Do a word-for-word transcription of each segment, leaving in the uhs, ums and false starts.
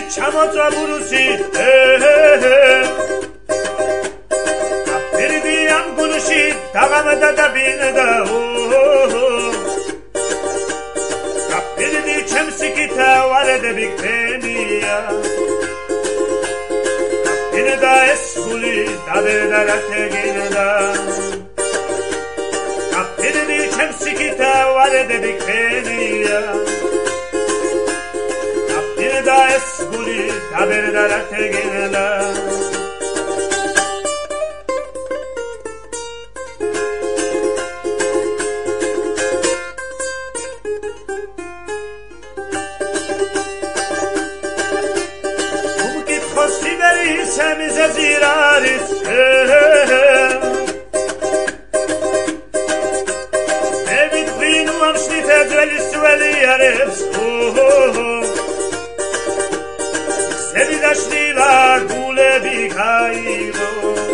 ჩამოწვა ბურუსი გაფრინდი ამ გულში დაღამდა და ბინდა გაფრინდი ჩემს იქითა ვარდები გქენია გაფრინდა ეს გული დაბერდა რა თეგინდა გაფრინდი ჩემს იქითა ვარდები გქენია გაფრინდა ეს გული დაბერდა რა თეგინდა Semi zaziraris David Queen am Schnitt Dwellis Dwelli Arabs Semi da Schnila Gule Bikairo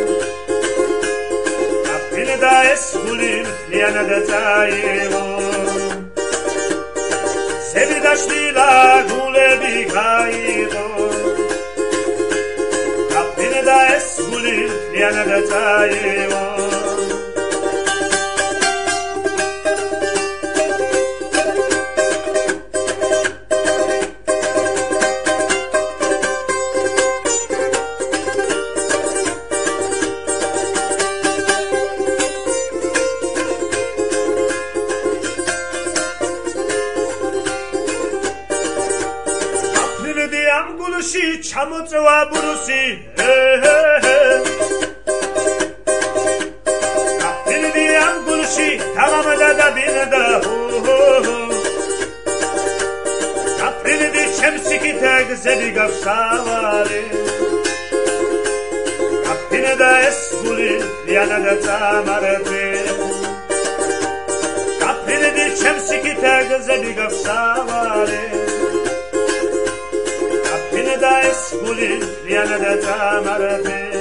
Kapine da es Gulim Liana da Zairo Semi da Schnila Gule Bikairo da es guli yana da tayo am gulushi chamotswa burusi Kapildi am gulushi tamamada da binada Kapildi chemsiki tag zedi gafsavare Kapilda es guli liana da tamarate Kapildi chemsiki tag zedi gafsavare da es guli liana da tamarate